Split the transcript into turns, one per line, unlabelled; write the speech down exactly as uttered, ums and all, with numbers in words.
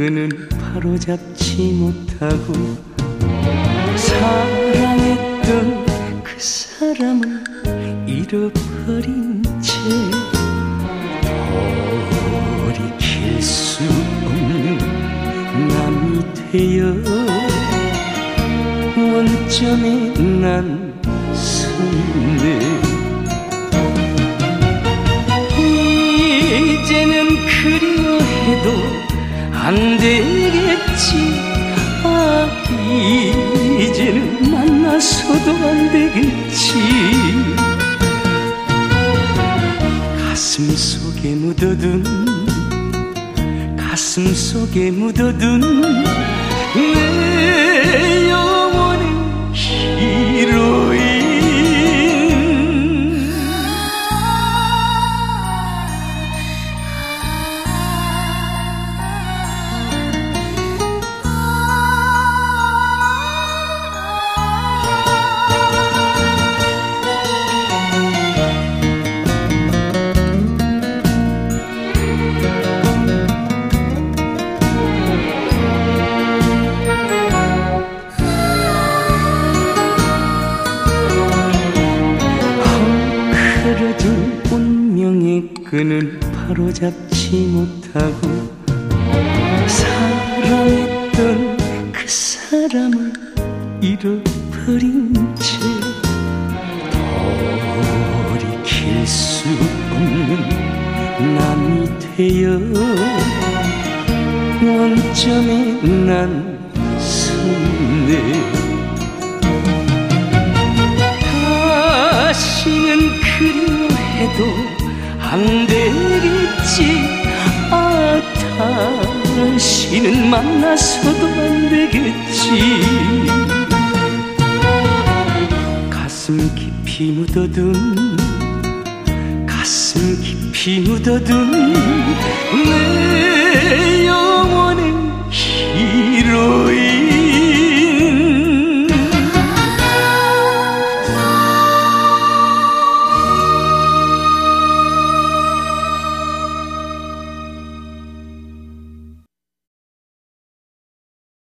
그는 바로잡지 못하고 사랑했던 그 사람을 잃어버린 채 돌이킬 수 없는 남이 되어 원점에 난 섰네. 이제는 그리워해도 안 되겠지. 아, 이제는 만나서도 안 되겠지. 가슴 속에 묻어둔 가슴 속에 묻어둔 내 영원의 히로인. 흐려진 운명의 끈을 바로잡지 못하고 사랑했던 그 사람을 잃어버린 채 돌이킬 수 없는 남이 되어 원점에 난 섰네. 다시는 그리워해도 안 되겠지. 아, 다시는 만나서도 안 되겠지. 가슴 깊이 묻어둔 가슴 깊이 묻어둔 내 영원의 히로인.